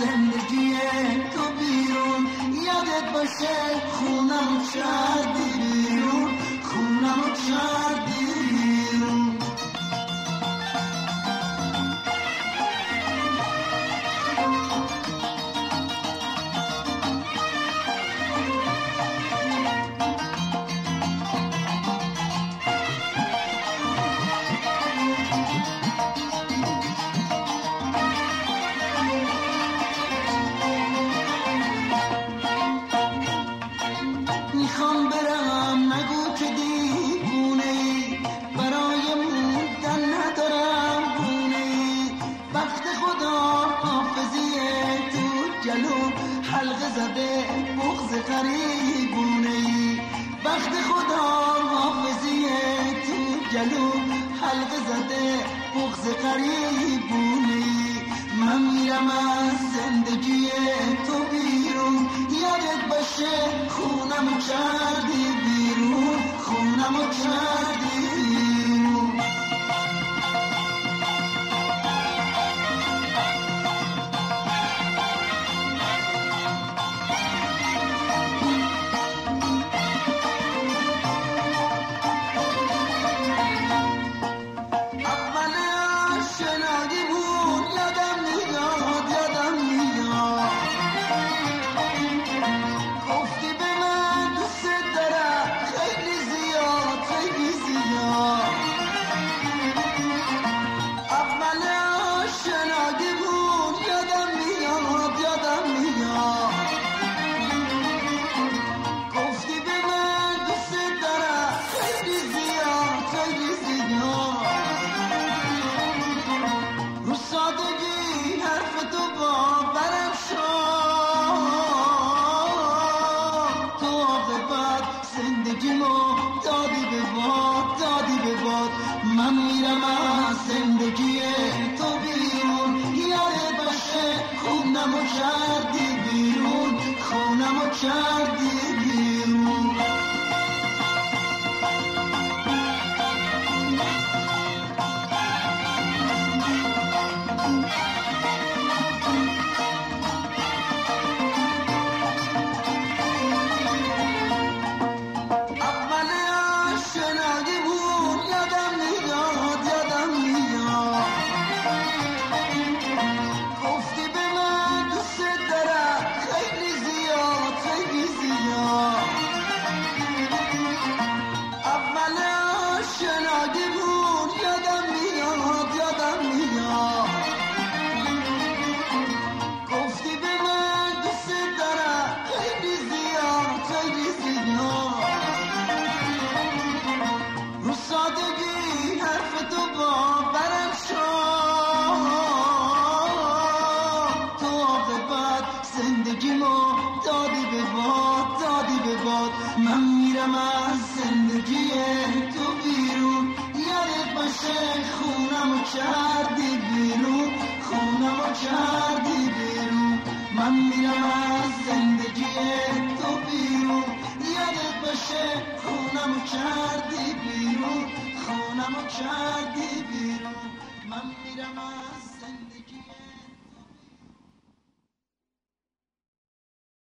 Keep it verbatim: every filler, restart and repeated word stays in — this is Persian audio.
زندگی تو بیرون، یادت باشه خونم کردی بیرون، خونم کردی بیرون. میخوام برم نگو که دیوونه ای، برای موندن ندارم گونه ای، وقت خدا حافظیه تو جلو حلقه زده بغض غریبونه ای، وقت خدا حافظیه تو جلو حلقه زده بغض غریبونه ای. من میرم از زندگی تو بیرون، یادت باشه خونمو کردی بیرون، خونمو کردی بیرون. من میرم از زندگی تو بیرون، یادت باشه خونمو کردی بیرون، خونمو کردی بیرون. من میرم از زندگی تو بیرون، یادت باشه خونمو کردی بیرون، خونمو کردی بیرون. من میرم از زندگی تو بیرون، یادت باشه خونمو کردی بیرون، خونمو کردی بیرون. من میرم از